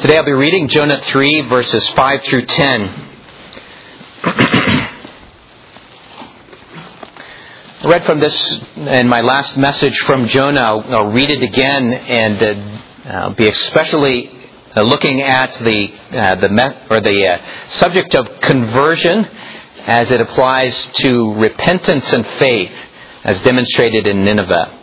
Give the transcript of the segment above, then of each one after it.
Today I'll be reading Jonah 3, verses 5 through 10. I read from this in my last message from Jonah. I'll read it again and be especially looking at the subject of conversion as it applies to repentance and faith as demonstrated in Nineveh.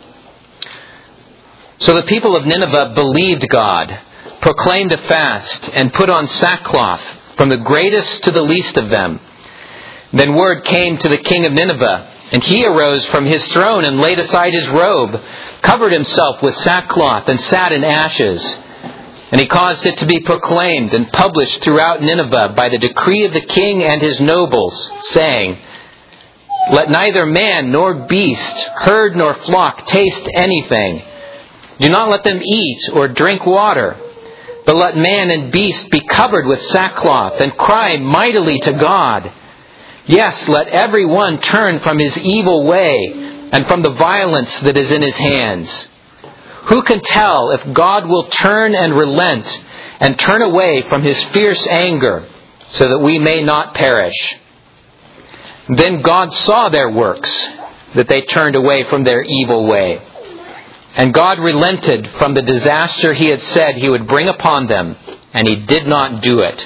So the people of Nineveh believed God, proclaimed a fast, and put on sackcloth, from the greatest to the least of them. Then word came to the king of Nineveh, and he arose from his throne and laid aside his robe, covered himself with sackcloth, and sat in ashes. And he caused it to be proclaimed and published throughout Nineveh by the decree of the king and his nobles, saying, "Let neither man nor beast, herd nor flock taste anything. Do not let them eat or drink water. But let man and beast be covered with sackcloth and cry mightily to God. Yes, let every one turn from his evil way and from the violence that is in his hands. Who can tell if God will turn and relent and turn away from his fierce anger so that we may not perish?" Then God saw their works, that they turned away from their evil way. And God relented from the disaster He had said He would bring upon them, and He did not do it.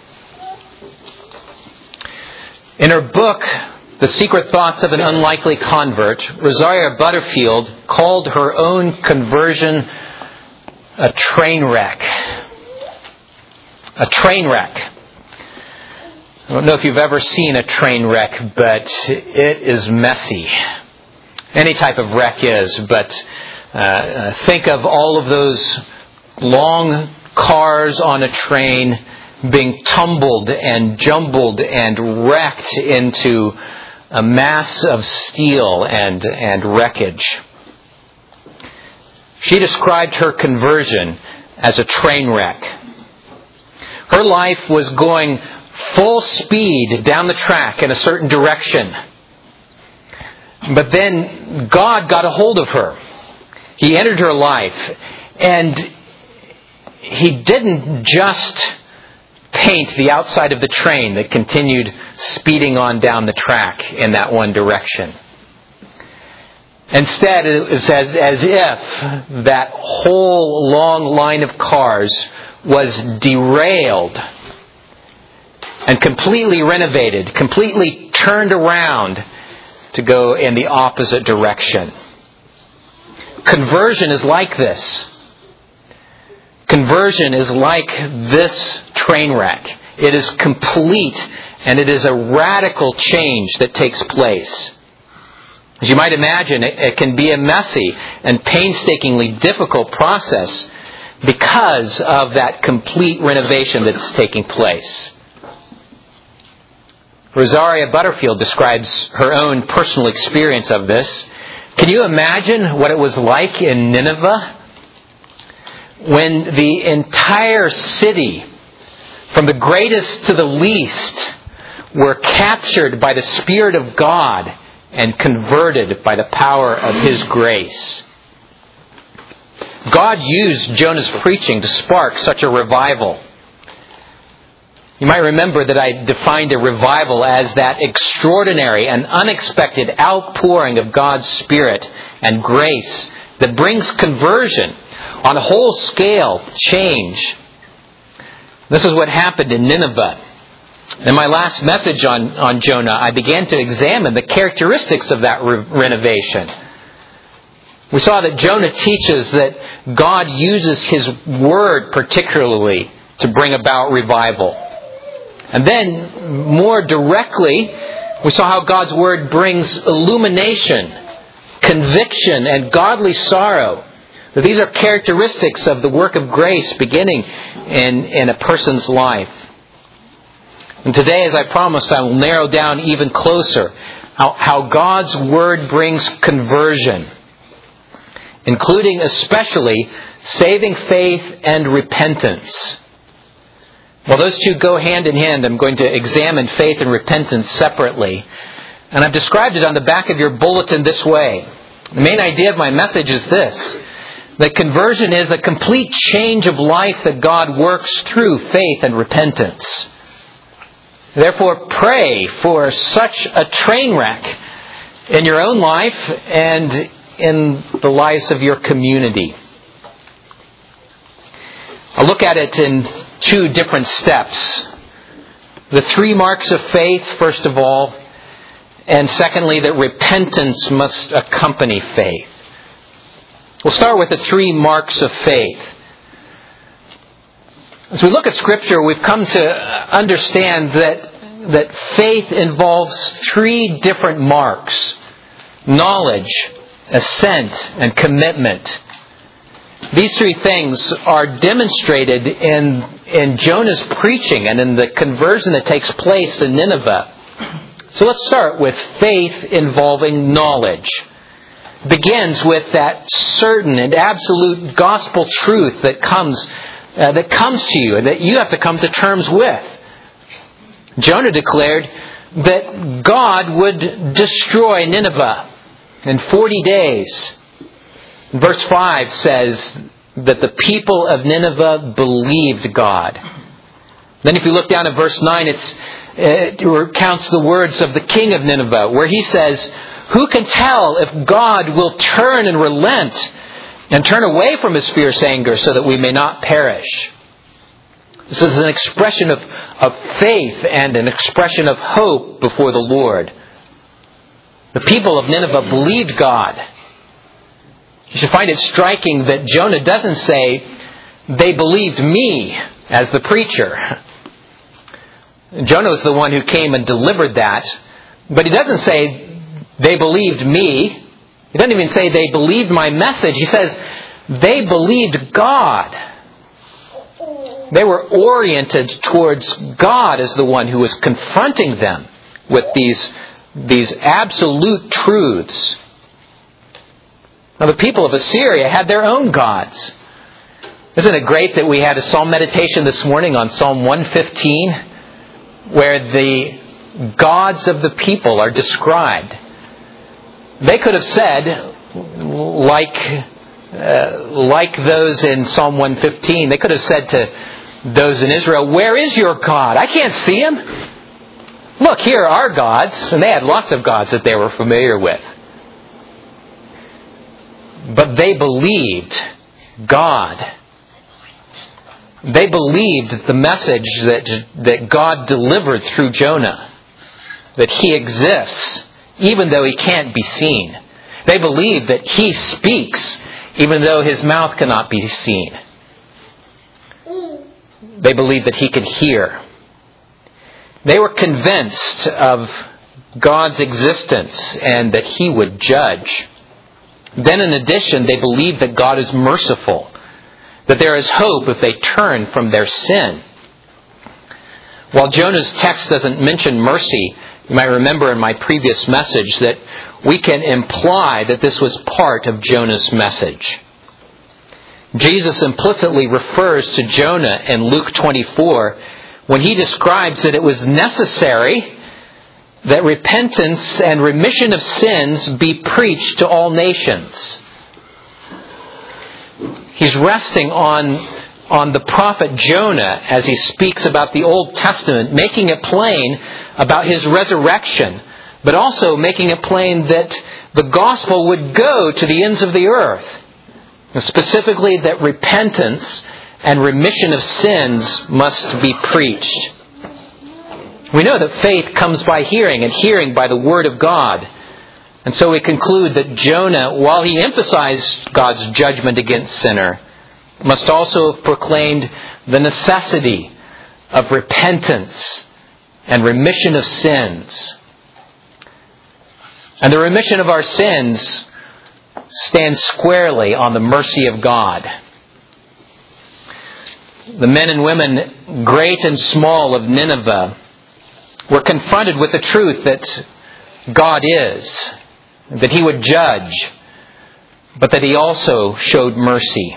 In her book, The Secret Thoughts of an Unlikely Convert, Rosaria Butterfield called her own conversion a train wreck. A train wreck. I don't know if you've ever seen a train wreck, but it is messy. Any type of wreck is, but think of all of those long cars on a train being tumbled and jumbled and wrecked into a mass of steel and wreckage. She described her conversion as a train wreck. Her life was going full speed down the track in a certain direction. But then God got a hold of her. He entered her life, and He didn't just paint the outside of the train that continued speeding on down the track in that one direction. Instead, it was as if that whole long line of cars was derailed and completely renovated, completely turned around to go in the opposite direction. Conversion is like this. Conversion is like this train wreck. It is complete, and it is a radical change that takes place. As you might imagine, it can be a messy and painstakingly difficult process because of that complete renovation that's taking place. Rosaria Butterfield describes her own personal experience of this. Can you imagine what it was like in Nineveh when the entire city, from the greatest to the least, were captured by the Spirit of God and converted by the power of His grace? God used Jonah's preaching to spark such a revival. You might remember that I defined a revival as that extraordinary and unexpected outpouring of God's Spirit and grace that brings conversion on a whole scale change. This is what happened in Nineveh. In my last message on Jonah, I began to examine the characteristics of that renovation. We saw that Jonah teaches that God uses His Word particularly to bring about revival. And then, more directly, we saw how God's Word brings illumination, conviction, and godly sorrow. That these are characteristics of the work of grace beginning in a person's life. And today, as I promised, I will narrow down even closer how God's Word brings conversion, including especially saving faith and repentance. Well, those two go hand in hand. I'm going to examine faith and repentance separately. And I've described it on the back of your bulletin this way. The main idea of my message is this: that conversion is a complete change of life that God works through faith and repentance. Therefore, pray for such a train wreck in your own life and in the lives of your community. I'll look at it in two different steps. The 3 marks of faith, first of all, and secondly, that repentance must accompany faith. We'll start with the 3 marks of faith. As we look at Scripture, we've come to understand that faith involves 3 different marks: knowledge, assent, and commitment. These 3 things are demonstrated in Jonah's preaching and in the conversion that takes place in Nineveh. So let's start with faith involving knowledge. It begins with that certain and absolute gospel truth that comes to you and that you have to come to terms with. Jonah declared that God would destroy Nineveh in 40 days. Verse 5 says that the people of Nineveh believed God. Then if you look down at verse 9, it recounts the words of the king of Nineveh, where he says, "Who can tell if God will turn and relent and turn away from His fierce anger so that we may not perish?" This is an expression of faith and an expression of hope before the Lord. The people of Nineveh believed God. You should find it striking that Jonah doesn't say, "They believed me," as the preacher. Jonah is the one who came and delivered that. But he doesn't say, "They believed me." He doesn't even say, "They believed my message." He says, "They believed God." They were oriented towards God as the one who was confronting them with these absolute truths. Now, the people of Assyria had their own gods. Isn't it great that we had a psalm meditation this morning on Psalm 115, where the gods of the people are described? They could have said, like those in Psalm 115, they could have said to those in Israel, "Where is your God? I can't see Him. Look, here are our gods." And they had lots of gods that they were familiar with. But they believed God. They believed the message that God delivered through Jonah, that He exists, even though He can't be seen. They believed that He speaks, even though His mouth cannot be seen. They believed that He could hear. They were convinced of God's existence and that He would judge. Then in addition, they believed that God is merciful, that there is hope if they turn from their sin. While Jonah's text doesn't mention mercy, you might remember in my previous message that we can imply that this was part of Jonah's message. Jesus implicitly refers to Jonah in Luke 24 when He describes that it was necessary that repentance and remission of sins be preached to all nations. He's resting on the prophet Jonah as he speaks about the Old Testament, making it plain about his resurrection, but also making it plain that the gospel would go to the ends of the earth. And specifically that repentance and remission of sins must be preached. We know that faith comes by hearing, and hearing by the Word of God. And so we conclude that Jonah, while he emphasized God's judgment against sinner, must also have proclaimed the necessity of repentance and remission of sins. And the remission of our sins stands squarely on the mercy of God. The men and women, great and small, of Nineveh were confronted with the truth that God is, that He would judge, but that He also showed mercy.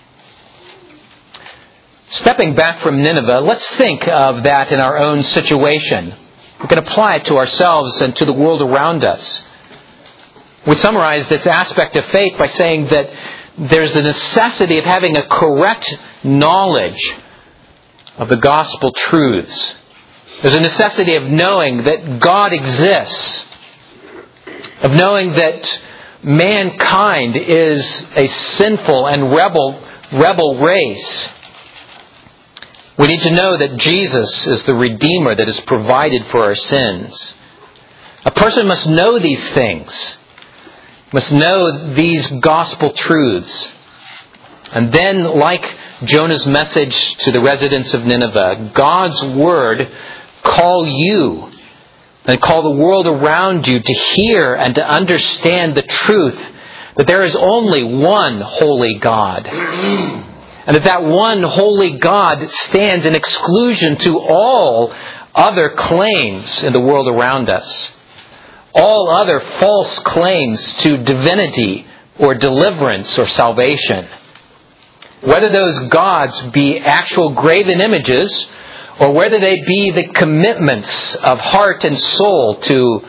Stepping back from Nineveh, let's think of that in our own situation. We can apply it to ourselves and to the world around us. We summarize this aspect of faith by saying that there's the necessity of having a correct knowledge of the gospel truths. There's a necessity of knowing that God exists, of knowing that mankind is a sinful and rebel race. We need to know that Jesus is the Redeemer that has provided for our sins. A person must know these things, must know these gospel truths. And then, like Jonah's message to the residents of Nineveh, God's Word call you and call the world around you to hear and to understand the truth that there is only one holy God. And that one holy God stands in exclusion to all other claims in the world around us. All other false claims to divinity or deliverance or salvation. Whether those gods be actual graven images or whether they be the commitments of heart and soul to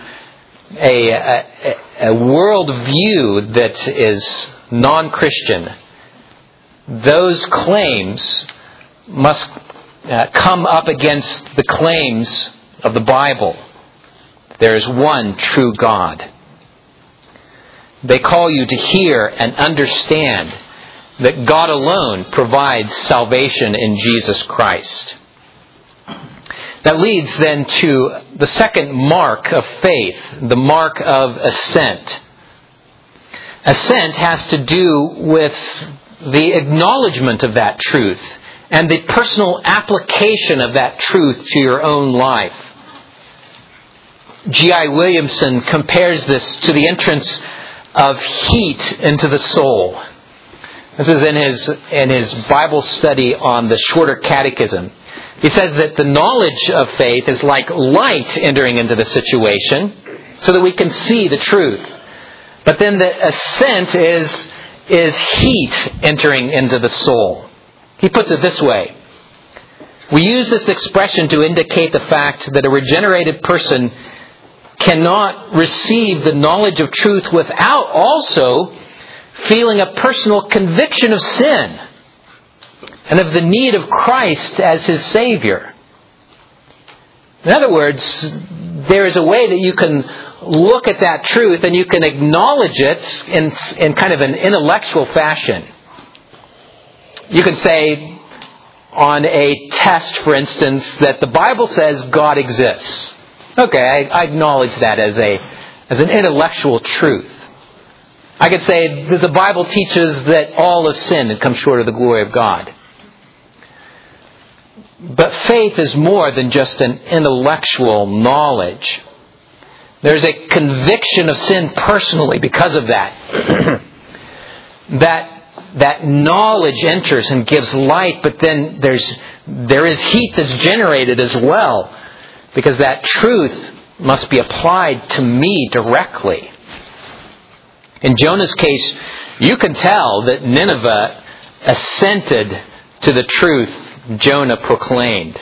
a world view that is non-Christian, those claims must come up against the claims of the Bible. There is one true God. They call you to hear and understand that God alone provides salvation in Jesus Christ. That leads then to the second mark of faith, the mark of assent. Assent has to do with the acknowledgement of that truth and the personal application of that truth to your own life. G.I. Williamson compares this to the entrance of heat into the soul. This is in his Bible study on the Shorter Catechism. He says that the knowledge of faith is like light entering into the situation so that we can see the truth. But then the assent is heat entering into the soul. He puts it this way. We use this expression to indicate the fact that a regenerated person cannot receive the knowledge of truth without also feeling a personal conviction of sin and of the need of Christ as his Savior. In other words, there is a way that you can look at that truth and you can acknowledge it in kind of an intellectual fashion. You can say on a test, for instance, that the Bible says God exists. Okay, I acknowledge that as an intellectual truth. I could say that the Bible teaches that all have sinned and come short of the glory of God. But faith is more than just an intellectual knowledge. There's a conviction of sin personally because of that. That knowledge enters and gives light, but then there is heat that's generated as well, because that truth must be applied to me directly. In Jonah's case, you can tell that Nineveh assented to the truth Jonah proclaimed.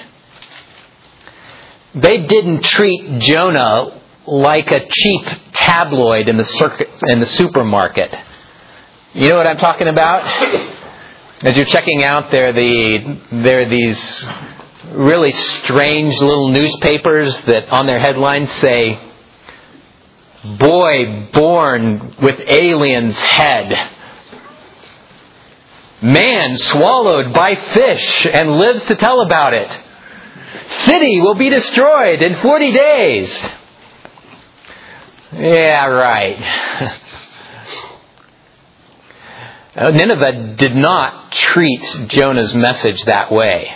They didn't treat Jonah like a cheap tabloid in the supermarket. You know what I'm talking about? As you're checking out, there are these really strange little newspapers that on their headlines say, "Boy born with alien's head. Man swallowed by fish and lives to tell about it. City will be destroyed in 40 days. Yeah, right. Nineveh did not treat Jonah's message that way.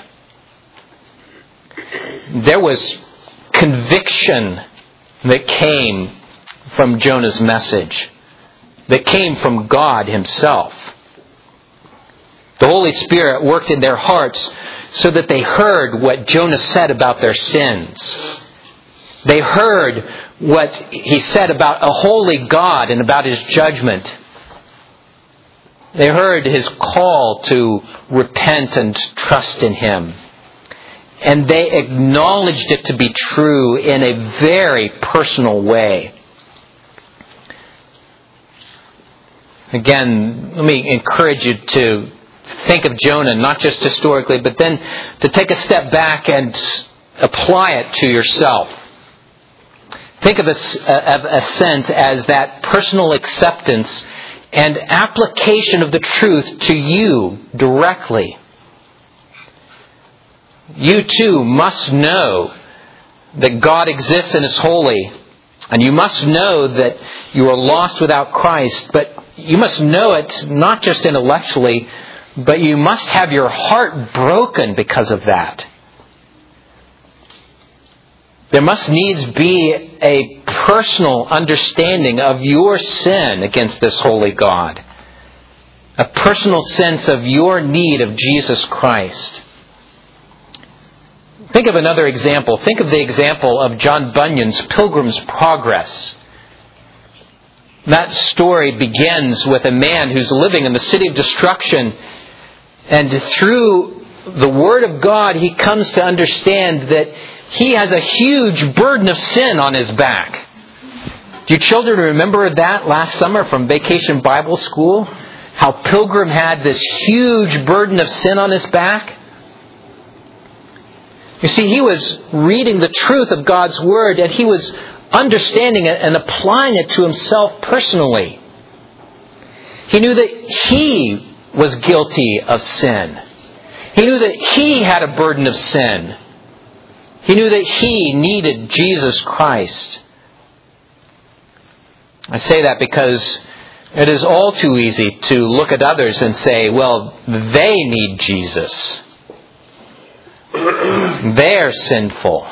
There was conviction that came from Jonah's message, that came from God Himself. The Holy Spirit worked in their hearts so that they heard what Jonah said about their sins. They heard what he said about a holy God and about His judgment. They heard His call to repent and trust in Him. And they acknowledged it to be true in a very personal way. Again, let me encourage you to think of Jonah, not just historically, but then to take a step back and apply it to yourself. Think of assent as that personal acceptance and application of the truth to you directly. You too must know that God exists and is holy. And you must know that you are lost without Christ. But you must know it not just intellectually, but you must have your heart broken because of that. There must needs be a personal understanding of your sin against this holy God. A personal sense of your need of Jesus Christ. Think of another example. Think of the example of John Bunyan's Pilgrim's Progress. That story begins with a man who's living in the city of destruction, and through the Word of God he comes to understand that he has a huge burden of sin on his back. Do you children remember that last summer from Vacation Bible School? How Pilgrim had this huge burden of sin on his back? You see, he was reading the truth of God's Word, and he was understanding it and applying it to himself personally. He knew that he was guilty of sin. He knew that he had a burden of sin. He knew that he needed Jesus Christ. I say that because it is all too easy to look at others and say, well, they need Jesus. They're sinful.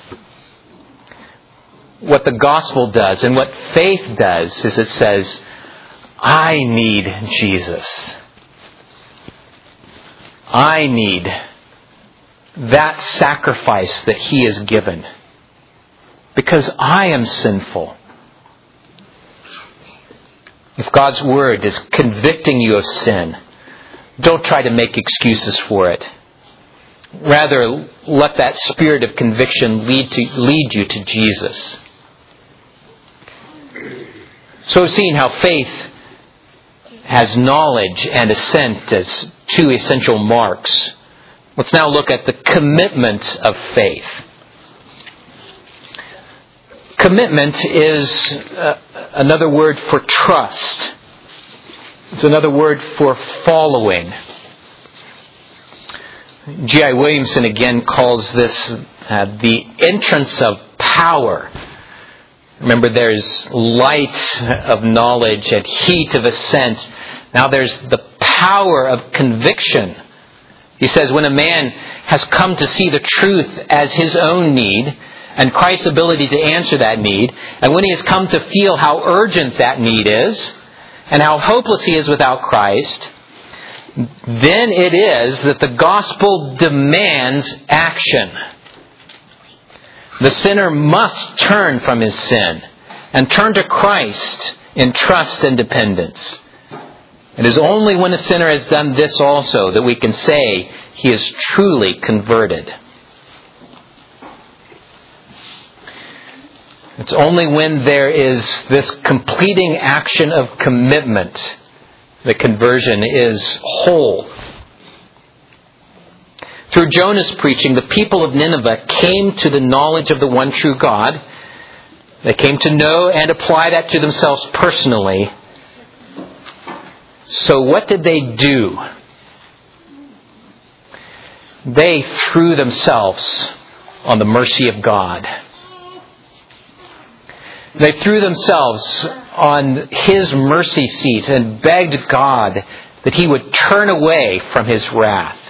What the gospel does and what faith does is it says, I need Jesus. I need that sacrifice that He has given. Because I am sinful. If God's Word is convicting you of sin, don't try to make excuses for it. Rather, let that spirit of conviction lead you to Jesus. So we've seen how faith has knowledge and assent as two essential marks. Let's now look at the commitment of faith. Commitment is another word for trust. It's another word for following. G.I. Williamson again calls this the entrance of power. Remember, there's light of knowledge and heat of assent. Now there's the power of conviction. He says when a man has come to see the truth as his own need and Christ's ability to answer that need, and when he has come to feel how urgent that need is and how hopeless he is without Christ, then it is that the gospel demands action. The sinner must turn from his sin and turn to Christ in trust and dependence. It is only when a sinner has done this also that we can say he is truly converted. It's only when there is this completing action of commitment that conversion is whole. Through Jonah's preaching, the people of Nineveh came to the knowledge of the one true God. They came to know and apply that to themselves personally. So what did they do? They threw themselves on the mercy of God. They threw themselves on His mercy seat and begged God that He would turn away from His wrath.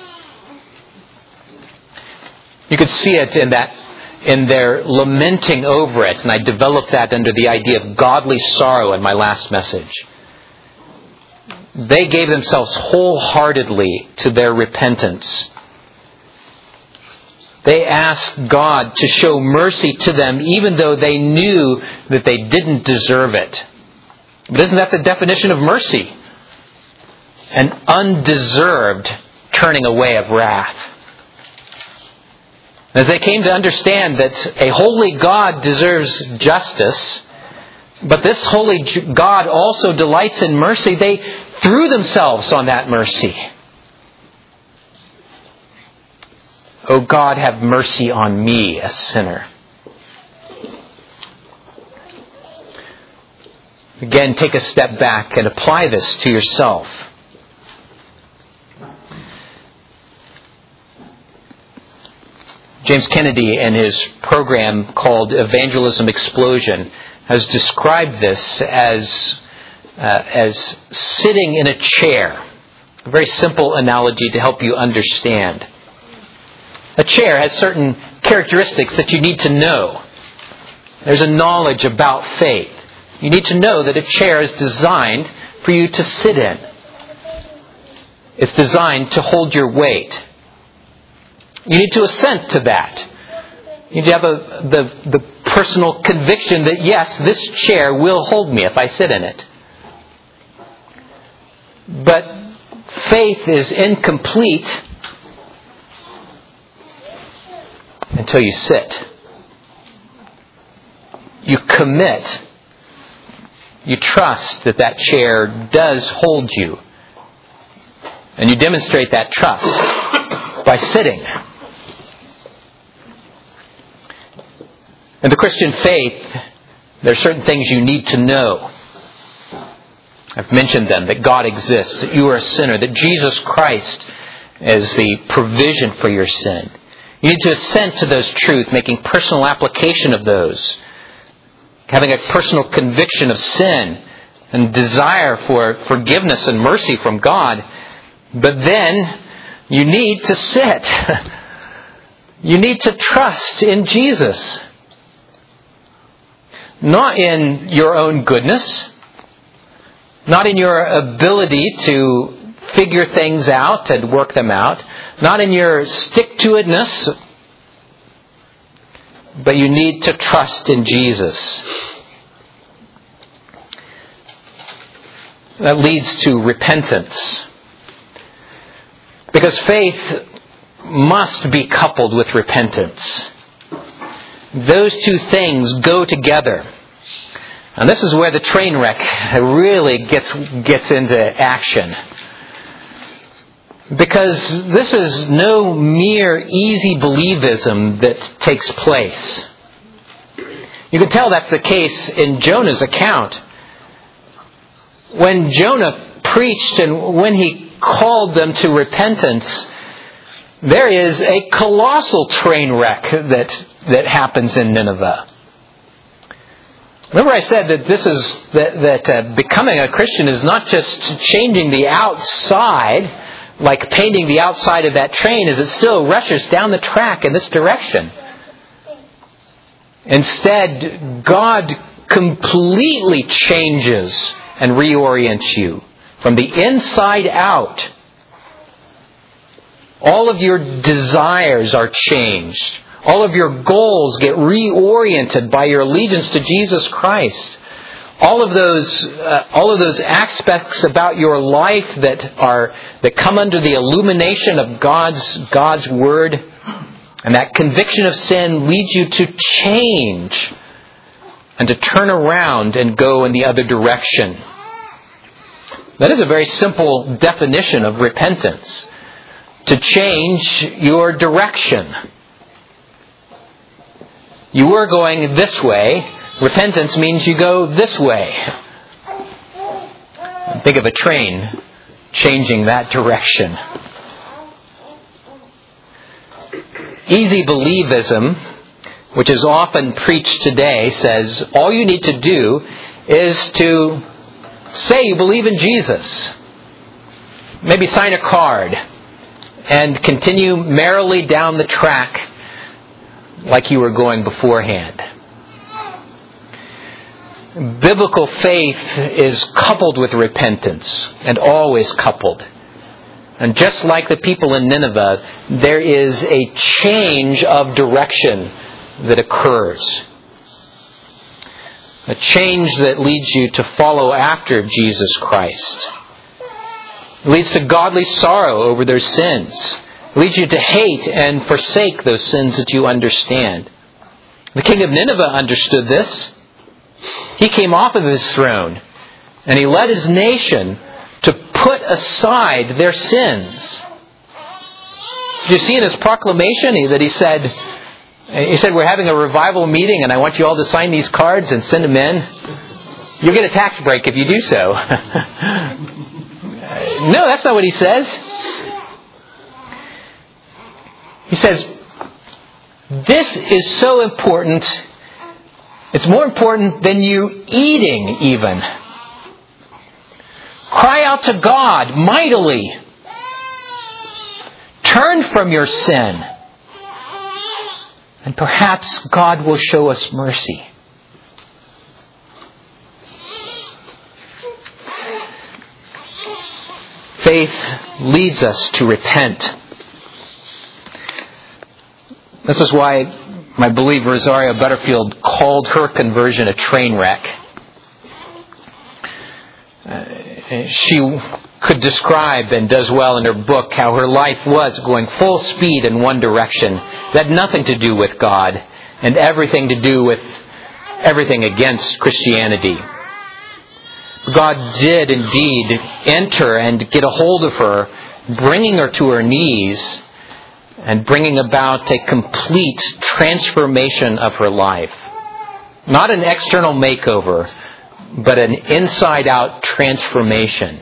You could see it in their lamenting over it, and I developed that under the idea of godly sorrow in my last message. They gave themselves wholeheartedly to their repentance. They asked God to show mercy to them even though they knew that they didn't deserve it. But isn't that the definition of mercy? An undeserved turning away of wrath. As they came to understand that a holy God deserves justice, But this holy God also delights in mercy. They threw themselves on that mercy. "O God, have mercy on me, a sinner." Again, take a step back and apply this to yourself. James Kennedy, in his program called Evangelism Explosion, has described this as sitting in a chair. A very simple analogy to help you understand. A chair has certain characteristics that you need to know. There's a knowledge about faith. You need to know that a chair is designed for you to sit in. It's designed to hold your weight. You need to assent to that. You need to have the personal conviction that, yes, this chair will hold me if I sit in it. But faith is incomplete until you sit. You commit. You trust that that chair does hold you. And you demonstrate that trust by sitting. In the Christian faith, there are certain things you need to know. I've mentioned them, that God exists, that you are a sinner, that Jesus Christ is the provision for your sin. You need to assent to those truths, making personal application of those, having a personal conviction of sin and desire for forgiveness and mercy from God. But then you need to sit. You need to trust in Jesus. Not in your own goodness, not in your ability to figure things out and work them out, not in your stick-to-itness, but you need to trust in Jesus. That leads to repentance. Because faith must be coupled with repentance. Those two things go together. And this is where the train wreck really gets into action. Because this is no mere easy believism that takes place. You can tell that's the case in Jonah's account. When Jonah preached and when he called them to repentance, there is a colossal train wreck that happens in Nineveh. Remember I said that becoming a Christian is not just changing the outside, like painting the outside of that train as it still rushes down the track in this direction. Instead, God completely changes and reorients you from the inside out. All of your desires are changed. All of your goals get reoriented by your allegiance to Jesus Christ. All of those aspects about your life that come under the illumination of God's Word, and that conviction of sin leads you to change and to turn around and go in the other direction. That is a very simple definition of repentance. To change your direction. You were going this way. Repentance means you go this way. Think of a train changing that direction. Easy believism, which is often preached today, says all you need to do is to say you believe in Jesus. Maybe sign a card and continue merrily down the track like you were going beforehand. Biblical faith is coupled with repentance, and always coupled. And just like the people in Nineveh, there is a change of direction that occurs. A change that leads you to follow after Jesus Christ. It leads to godly sorrow over their sins. It leads you to hate and forsake those sins that you understand. The king of Nineveh understood this. He came off of His throne and He led His nation to put aside their sins. Did you see in His proclamation that He said, we're having a revival meeting and I want you all to sign these cards and send them in. You'll get a tax break if you do so. No, that's not what He says. He says, this is so important. It's more important than you eating even. Cry out to God mightily. Turn from your sin. And perhaps God will show us mercy. Faith leads us to repent. This is why I believe Rosaria Butterfield called her conversion a train wreck. She could describe, and does well in her book, how her life was going full speed in one direction. That had nothing to do with God, and everything to do with everything against Christianity. God did indeed enter and get a hold of her, bringing her to her knees, and bringing about a complete transformation of her life. Not an external makeover, but an inside-out transformation.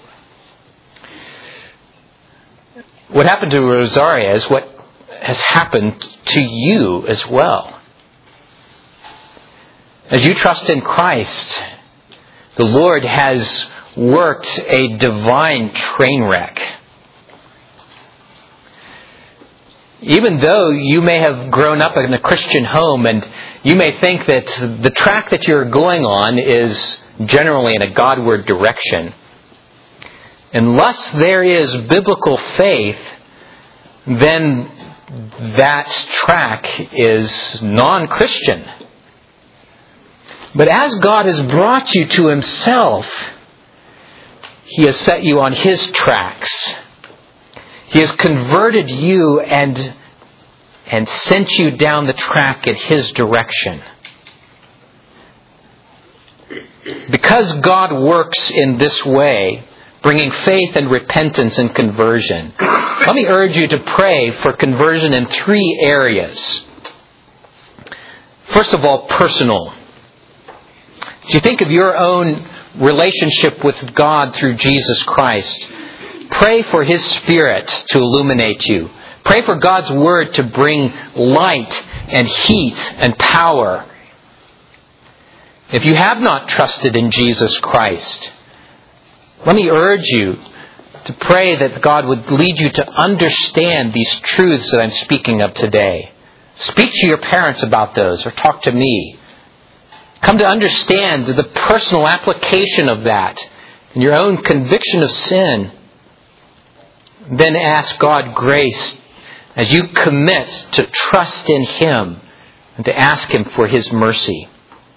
What happened to Rosaria is what has happened to you as well. As you trust in Christ, the Lord has worked a divine train wreck. Even though you may have grown up in a Christian home and you may think that the track that you're going on is generally in a Godward direction, unless there is biblical faith, then that track is non-Christian. But as God has brought you to Himself, He has set you on His tracks. He has converted you and sent you down the track in His direction. Because God works in this way, bringing faith and repentance and conversion, let me urge you to pray for conversion in 3 areas. First of all, personal. As you think of your own relationship with God through Jesus Christ, pray for His Spirit to illuminate you. Pray for God's Word to bring light and heat and power. If you have not trusted in Jesus Christ, let me urge you to pray that God would lead you to understand these truths that I'm speaking of today. Speak to your parents about those, or talk to me. Come to understand the personal application of that and your own conviction of sin. Then ask God grace as you commit to trust in Him and to ask Him for His mercy.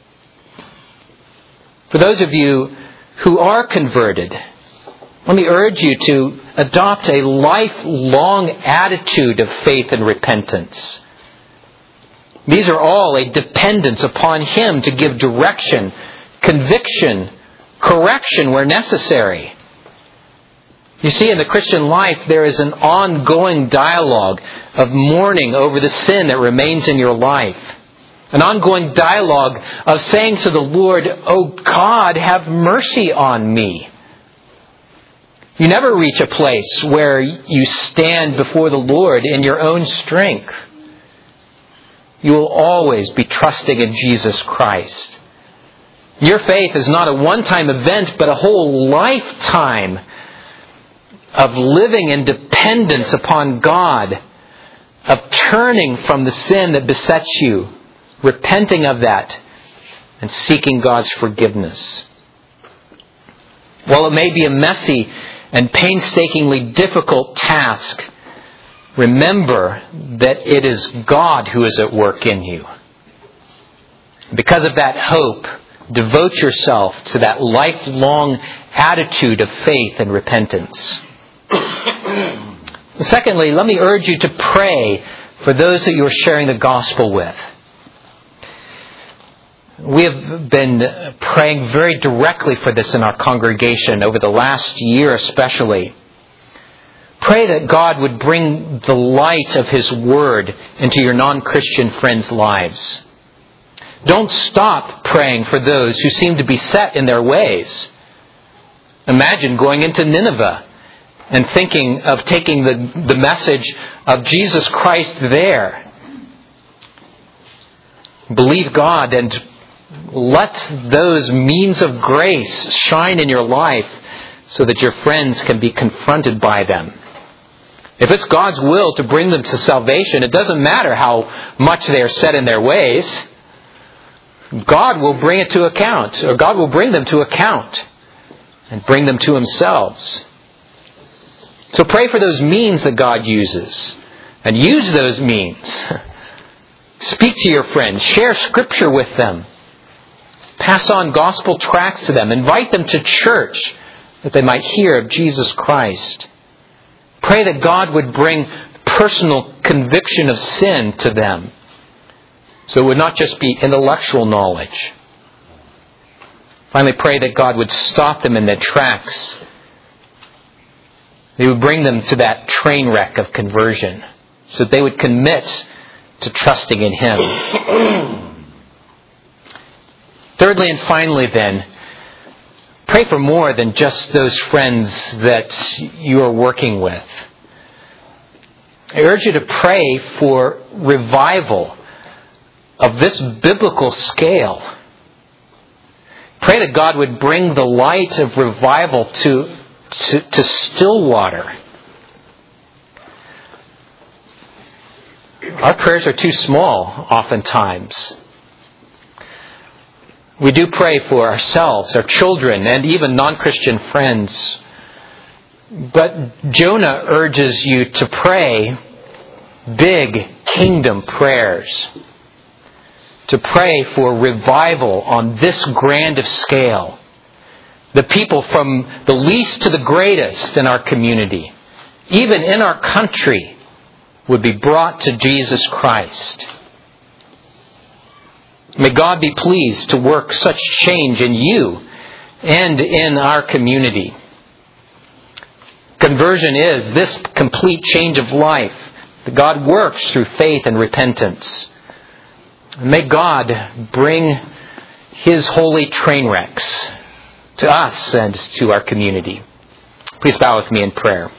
For those of you who are converted, let me urge you to adopt a lifelong attitude of faith and repentance. These are all a dependence upon Him to give direction, conviction, correction where necessary. You see, in the Christian life, there is an ongoing dialogue of mourning over the sin that remains in your life. An ongoing dialogue of saying to the Lord, "Oh God, have mercy on me." You never reach a place where you stand before the Lord in your own strength. You will always be trusting in Jesus Christ. Your faith is not a one-time event, but a whole lifetime of living in dependence upon God, of turning from the sin that besets you, repenting of that, and seeking God's forgiveness. While it may be a messy and painstakingly difficult task, remember that it is God who is at work in you. Because of that hope, devote yourself to that lifelong attitude of faith and repentance. Secondly, let me urge you to pray for those that you are sharing the gospel with. We have been praying very directly for this in our congregation over the last year especially. Pray that God would bring the light of His Word into your non-Christian friends' lives. Don't stop praying for those who seem to be set in their ways. Imagine going into Nineveh and thinking of taking the message of Jesus Christ there. Believe God and let those means of grace shine in your life so that your friends can be confronted by them. If it's God's will to bring them to salvation, it doesn't matter how much they are set in their ways. God will bring it to account, or God will bring them to account and bring them to Himself. So pray for those means that God uses, and use those means. Speak to your friends, share Scripture with them, pass on gospel tracts to them, invite them to church that they might hear of Jesus Christ. Pray that God would bring personal conviction of sin to them, so it would not just be intellectual knowledge. Finally, pray that God would stop them in their tracks. He would bring them to that train wreck of conversion, so that they would commit to trusting in Him. Thirdly and finally then, pray for more than just those friends that you are working with. I urge you to pray for revival of this biblical scale. Pray that God would bring the light of revival to Stillwater. Our prayers are too small, oftentimes. We do pray for ourselves, our children, and even non-Christian friends. But Jonah urges you to pray big kingdom prayers. To pray for revival on this grand of scale. The people from the least to the greatest in our community, even in our country, would be brought to Jesus Christ. May God be pleased to work such change in you and in our community. Conversion is this complete change of life that God works through faith and repentance. May God bring His holy train wrecks to us and to our community. Please bow with me in prayer.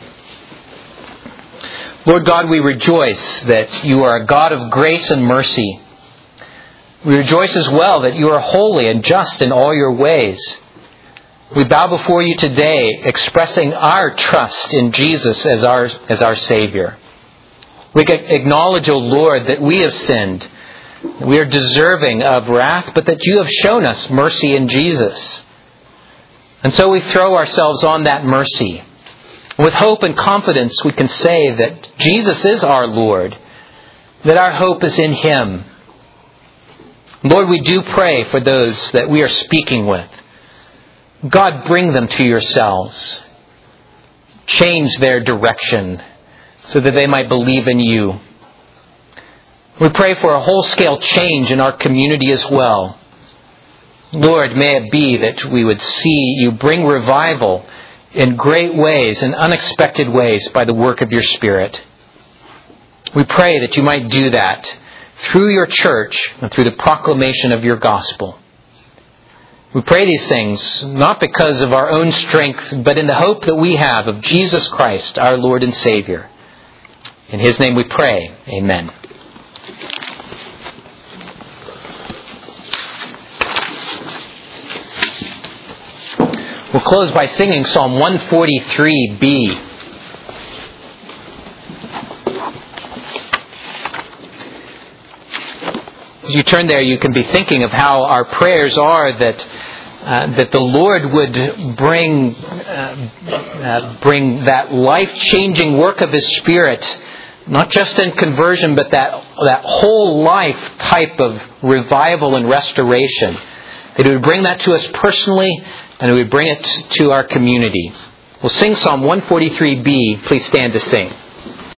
Lord God, we rejoice that You are a God of grace and mercy. We rejoice as well that You are holy and just in all Your ways. We bow before You today, expressing our trust in Jesus as our Savior. We acknowledge, O Lord, that we have sinned. We are deserving of wrath, but that You have shown us mercy in Jesus. And so we throw ourselves on that mercy. With hope and confidence, we can say that Jesus is our Lord, that our hope is in Him. Lord, we do pray for those that we are speaking with. God, bring them to Yourselves. Change their direction so that they might believe in You. We pray for a whole-scale change in our community as well. Lord, may it be that we would see You bring revival in great ways and unexpected ways by the work of Your Spirit. We pray that You might do that through Your church and through the proclamation of Your gospel. We pray these things not because of our own strength, but in the hope that we have of Jesus Christ, our Lord and Savior. In His name we pray. Amen. We'll close by singing Psalm 143b. As you turn there, you can be thinking of how our prayers are that the Lord would bring that life-changing work of His Spirit, not just in conversion, but that whole life type of revival and restoration. That He would bring that to us personally, and He would bring it to our community. We'll sing Psalm 143b. Please stand to sing.